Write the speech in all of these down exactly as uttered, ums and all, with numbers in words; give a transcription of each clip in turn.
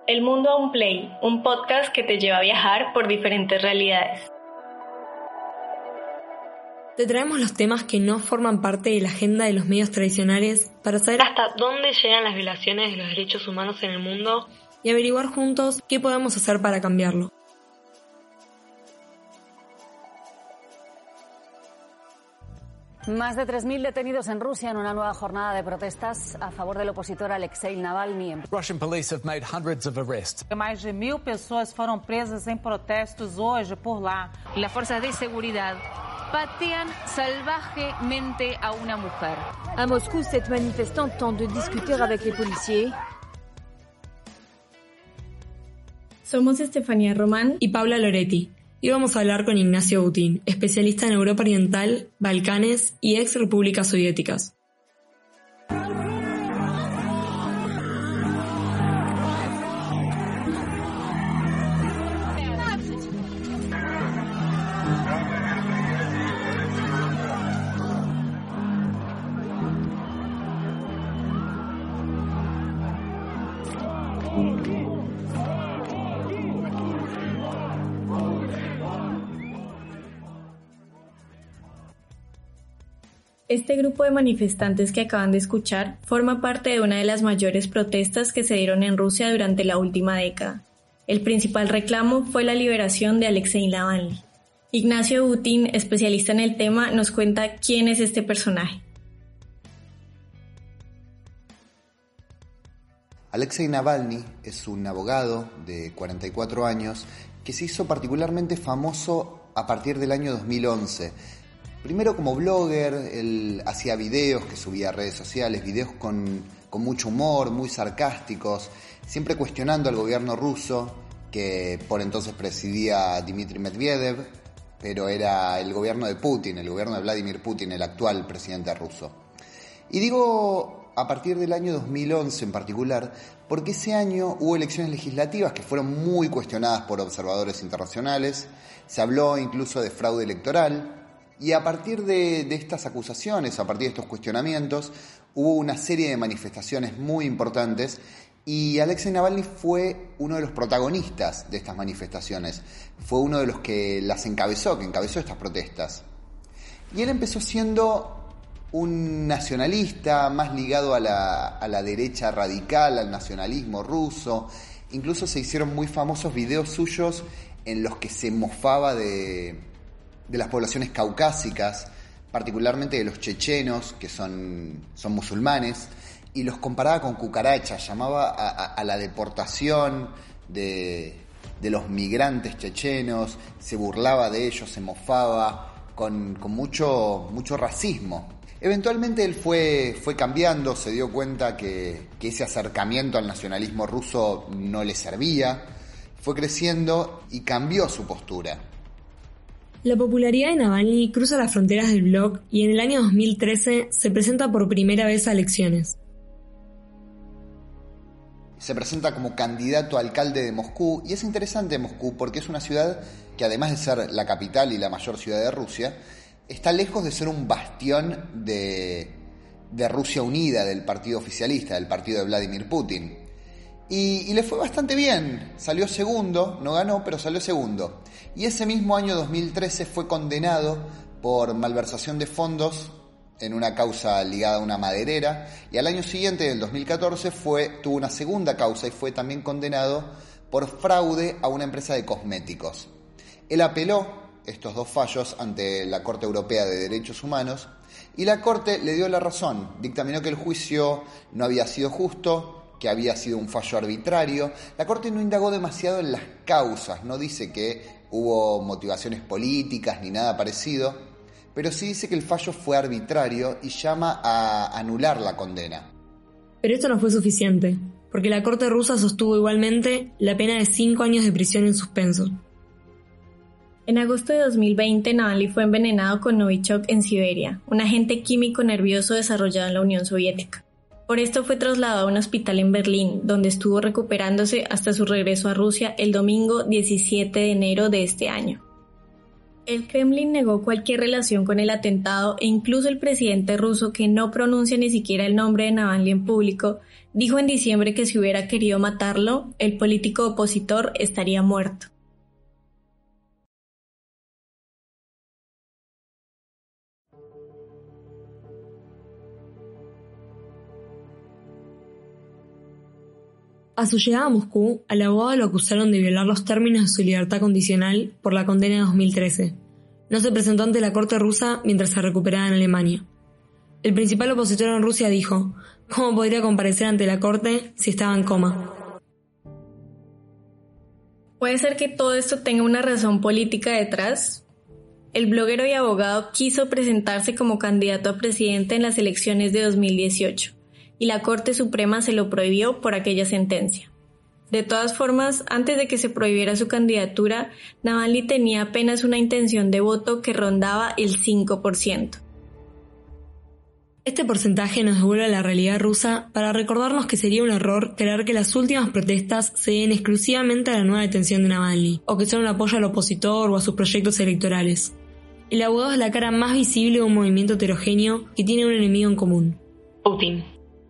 El Mundo a un Play, un podcast que te lleva a viajar por diferentes realidades. Te traemos los temas que no forman parte de la agenda de los medios tradicionales para saber hasta dónde llegan las violaciones de los derechos humanos en el mundo y averiguar juntos qué podemos hacer para cambiarlo. Más de tres mil detenidos en Rusia en una nueva jornada de protestas a favor del opositor Alexei Navalny. Russian police have made hundreds of arrests. Mais de mil pessoas foram presas em protestos hoje por lá. Las fuerzas de seguridad patean salvajemente a una mujer. À Moscou, cette manifestante tente de discuter avec les policiers. Somos Estefanía Román y Paula Loretti. Y vamos a hablar con Ignacio Butin, especialista en Europa Oriental, Balcanes y ex repúblicas soviéticas. Este grupo de manifestantes que acaban de escuchar forma parte de una de las mayores protestas que se dieron en Rusia durante la última década. El principal reclamo fue la liberación de Alexei Navalny. Ignacio Butin, especialista en el tema, nos cuenta quién es este personaje. Alexei Navalny es un abogado de cuarenta y cuatro años que se hizo particularmente famoso a partir del año dos mil once. Primero como blogger, él hacía videos que subía a redes sociales, videos con, con mucho humor, muy sarcásticos, siempre cuestionando al gobierno ruso, que por entonces presidía Dmitry Medvedev, pero era el gobierno de Putin, el gobierno de Vladimir Putin, el actual presidente ruso. Y digo a partir del año dos mil once en particular, porque ese año hubo elecciones legislativas que fueron muy cuestionadas por observadores internacionales, se habló incluso de fraude electoral. Y a partir de, de estas acusaciones, a partir de estos cuestionamientos, hubo una serie de manifestaciones muy importantes y Alexei Navalny fue uno de los protagonistas de estas manifestaciones. Fue uno de los que las encabezó, que encabezó estas protestas. Y él empezó siendo un nacionalista más ligado a la, a la derecha radical, al nacionalismo ruso. Incluso se hicieron muy famosos videos suyos en los que se mofaba de... de las poblaciones caucásicas, particularmente de los chechenos, que son, son musulmanes, y los comparaba con cucarachas, llamaba a, a, a la deportación de, de los migrantes chechenos, se burlaba de ellos, se mofaba, con, con mucho, mucho racismo. Eventualmente él fue, fue cambiando, se dio cuenta que, que ese acercamiento al nacionalismo ruso no le servía, fue creciendo y cambió su postura. La popularidad de Navalny cruza las fronteras del blog y en el año dos mil trece se presenta por primera vez a elecciones. Se presenta como candidato a alcalde de Moscú y es interesante Moscú porque es una ciudad que además de ser la capital y la mayor ciudad de Rusia, está lejos de ser un bastión de, de Rusia unida, del partido oficialista, del partido de Vladimir Putin. Y, y le fue bastante bien, salió segundo, no ganó, pero salió segundo. Y ese mismo año dos mil trece fue condenado por malversación de fondos en una causa ligada a una maderera, y al año siguiente, del dos mil catorce, fue, tuvo una segunda causa y fue también condenado por fraude a una empresa de cosméticos. Él apeló estos dos fallos ante la Corte Europea de Derechos Humanos y la Corte le dio la razón, dictaminó que el juicio no había sido justo, que había sido un fallo arbitrario. La Corte no indagó demasiado en las causas, no dice que hubo motivaciones políticas ni nada parecido, pero sí dice que el fallo fue arbitrario y llama a anular la condena. Pero esto no fue suficiente, porque la Corte rusa sostuvo igualmente la pena de cinco años de prisión en suspenso. En agosto de dos mil veinte, Navalny fue envenenado con Novichok en Siberia, un agente químico nervioso desarrollado en la Unión Soviética. Por esto fue trasladado a un hospital en Berlín, donde estuvo recuperándose hasta su regreso a Rusia el domingo diecisiete de enero de este año. El Kremlin negó cualquier relación con el atentado e incluso el presidente ruso, que no pronuncia ni siquiera el nombre de Navalny en público, dijo en diciembre que si hubiera querido matarlo, el político opositor estaría muerto. A su llegada a Moscú, al abogado lo acusaron de violar los términos de su libertad condicional por la condena de dos mil trece. No se presentó ante la corte rusa mientras se recuperaba en Alemania. El principal opositor en Rusia dijo: ¿cómo podría comparecer ante la corte si estaba en coma? ¿Puede ser que todo esto tenga una razón política detrás? El bloguero y abogado quiso presentarse como candidato a presidente en las elecciones de dos mil dieciocho. Y la Corte Suprema se lo prohibió por aquella sentencia. De todas formas, antes de que se prohibiera su candidatura, Navalny tenía apenas una intención de voto que rondaba el cinco por ciento. Este porcentaje nos devuelve a la realidad rusa para recordarnos que sería un error creer que las últimas protestas se deben exclusivamente a la nueva detención de Navalny, o que son un apoyo al opositor o a sus proyectos electorales. El abogado es la cara más visible de un movimiento heterogéneo que tiene un enemigo en común: Putin.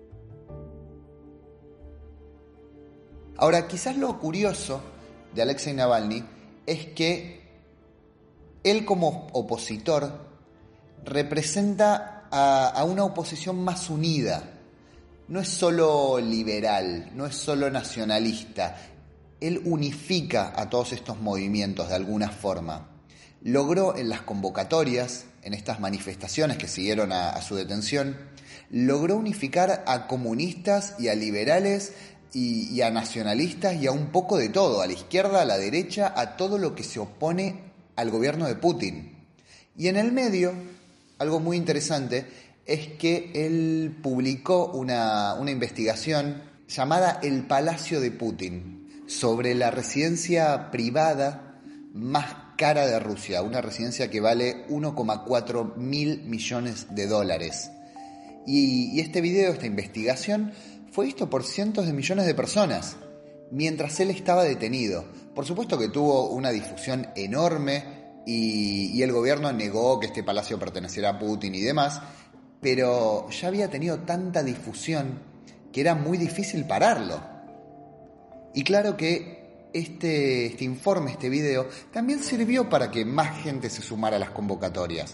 Ahora, quizás lo curioso de Alexei Navalny es que él como opositor representa a, a una oposición más unida. No es solo liberal, no es solo nacionalista. Él unifica a todos estos movimientos de alguna forma. Logró en las convocatorias, en estas manifestaciones que siguieron a, a su detención, logró unificar a comunistas y a liberales Y, y a nacionalistas y a un poco de todo, a la izquierda, a la derecha, a todo lo que se opone al gobierno de Putin. Y en el medio, algo muy interesante, es que él publicó una, una investigación llamada El Palacio de Putin, sobre la residencia privada más cara de Rusia, una residencia que vale uno coma cuatro mil millones de dólares. Y, y este video, esta investigación, fue visto por cientos de millones de personas mientras él estaba detenido. Por supuesto que tuvo una difusión enorme y, y el gobierno negó que este palacio perteneciera a Putin y demás, pero ya había tenido tanta difusión que era muy difícil pararlo. Y claro que este, este informe, este video, también sirvió para que más gente se sumara a las convocatorias.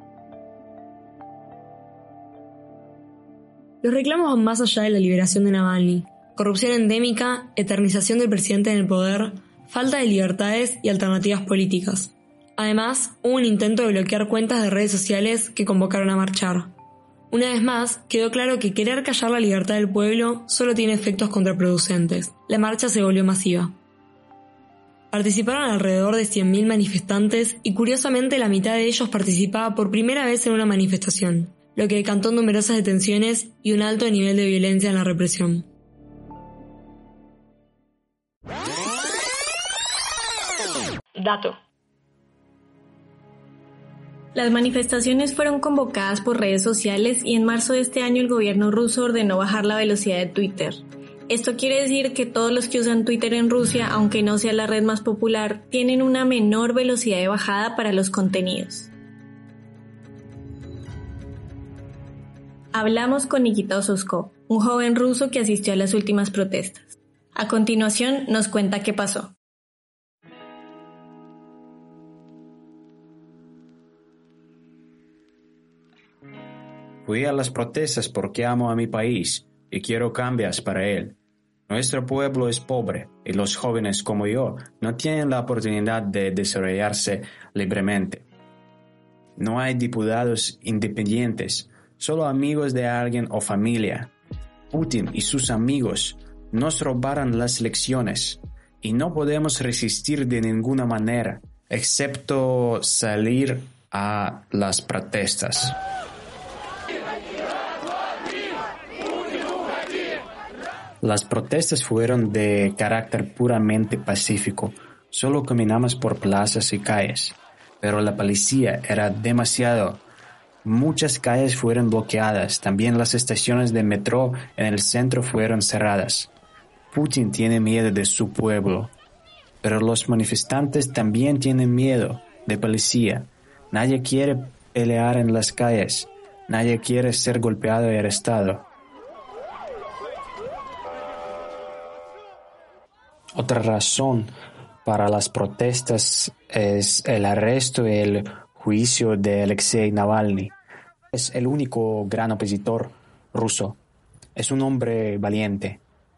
Los reclamos van más allá de la liberación de Navalny: corrupción endémica, eternización del presidente en el poder, falta de libertades y alternativas políticas. Además, hubo un intento de bloquear cuentas de redes sociales que convocaron a marchar. Una vez más, quedó claro que querer callar la libertad del pueblo solo tiene efectos contraproducentes. La marcha se volvió masiva. Participaron alrededor de cien mil manifestantes y curiosamente la mitad de ellos participaba por primera vez en una manifestación, lo que decantó en numerosas detenciones y un alto nivel de violencia en la represión. Dato. Las manifestaciones fueron convocadas por redes sociales y en marzo de este año el gobierno ruso ordenó bajar la velocidad de Twitter. Esto quiere decir que todos los que usan Twitter en Rusia, aunque no sea la red más popular, tienen una menor velocidad de bajada para los contenidos. Hablamos con Nikita Ososkov, un joven ruso que asistió a las últimas protestas. A continuación nos cuenta qué pasó. Fui a las protestas porque amo a mi país y quiero cambios para él. Nuestro pueblo es pobre y los jóvenes como yo no tienen la oportunidad de desarrollarse libremente. No hay diputados independientes, solo amigos de alguien o familia. Putin y sus amigos nos robaron las elecciones y no podemos resistir de ninguna manera, excepto salir a las protestas. Las protestas fueron de carácter puramente pacífico, solo caminamos por plazas y calles, pero la policía era demasiado. Muchas calles fueron bloqueadas, también las estaciones de metro en el centro fueron cerradas. Putin tiene miedo de su pueblo, pero los manifestantes también tienen miedo de policía. Nadie quiere pelear en las calles. Nadie quiere ser golpeado y arrestado. Otra razón para las protestas es el arresto y el juicio de Alexei Navalny. Es el único gran opositor ruso. Es un hombre valiente.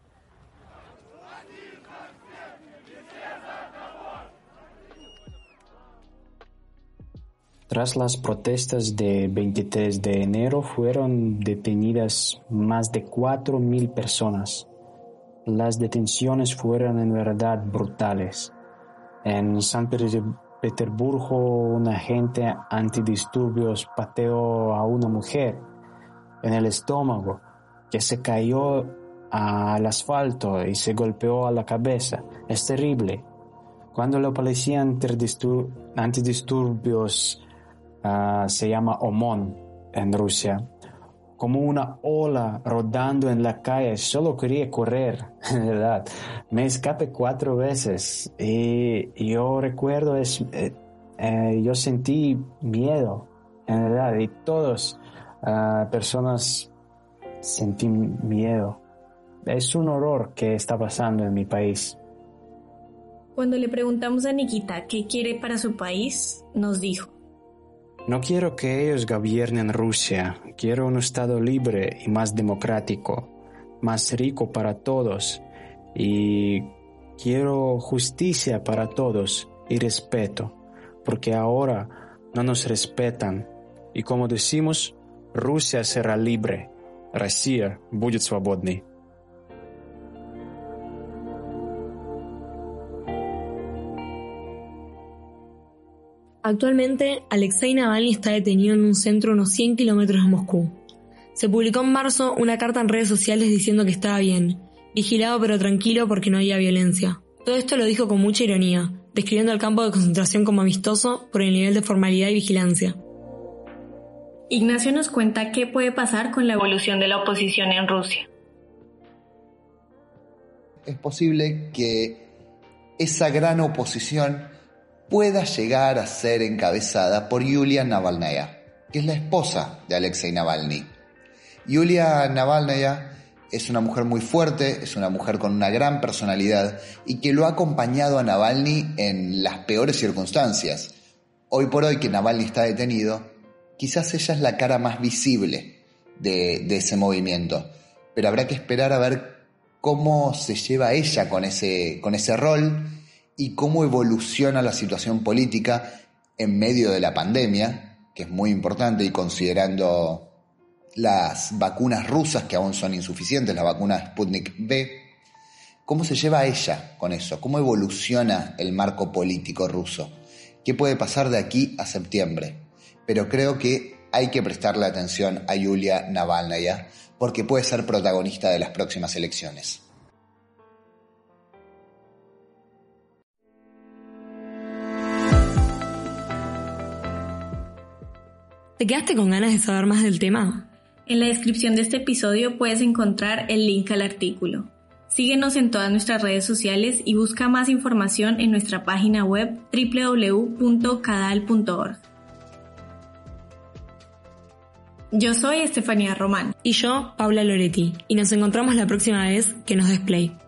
Tras las protestas de veintitrés de enero fueron detenidas más de cuatro mil personas. Las detenciones fueron en verdad brutales. En San Petersburgo, un agente antidisturbios pateó a una mujer en el estómago que se cayó al asfalto y se golpeó a la cabeza. Es terrible. Cuando la policía antidisturbios uh, se llama OMON en Rusia, como una ola rodando en la calle, solo quería correr, en verdad. Me escapé cuatro veces y yo recuerdo, es, eh, eh, yo sentí miedo, en verdad, y todas uh, personas sentí miedo. Es un horror que está pasando en mi país. Cuando le preguntamos a Nikita qué quiere para su país, nos dijo: no quiero que ellos gobiernen Rusia. Quiero un Estado libre y más democrático, más rico para todos. Y quiero justicia para todos y respeto, porque ahora no nos respetan. Y como decimos, Rusia será libre. Россия будет свободной. Actualmente, Alexei Navalny está detenido en un centro a unos cien kilómetros de Moscú. Se publicó en marzo una carta en redes sociales diciendo que estaba bien, vigilado pero tranquilo porque no había violencia. Todo esto lo dijo con mucha ironía, describiendo el campo de concentración como amistoso por el nivel de formalidad y vigilancia. Ignacio nos cuenta qué puede pasar con la evolución de la oposición en Rusia. Es posible que esa gran oposición pueda llegar a ser encabezada por Yulia Navalnaya, que es la esposa de Alexei Navalny. Yulia Navalnaya es una mujer muy fuerte, es una mujer con una gran personalidad y que lo ha acompañado a Navalny en las peores circunstancias. Hoy por hoy que Navalny está detenido, quizás ella es la cara más visible de, de ese movimiento, pero habrá que esperar a ver cómo se lleva ella con ese, con ese rol y cómo evoluciona la situación política en medio de la pandemia, que es muy importante, y considerando las vacunas rusas que aún son insuficientes, la vacuna Sputnik V, ¿cómo se lleva ella con eso? ¿Cómo evoluciona el marco político ruso? ¿Qué puede pasar de aquí a septiembre? Pero creo que hay que prestarle atención a Yulia Navalnaya porque puede ser protagonista de las próximas elecciones. ¿Te quedaste con ganas de saber más del tema? En la descripción de este episodio puedes encontrar el link al artículo. Síguenos en todas nuestras redes sociales y busca más información en nuestra página web doble u doble u doble u punto cadal punto org. Yo soy Estefanía Román. Y yo, Paula Loretti. Y nos encontramos la próxima vez que nos des play.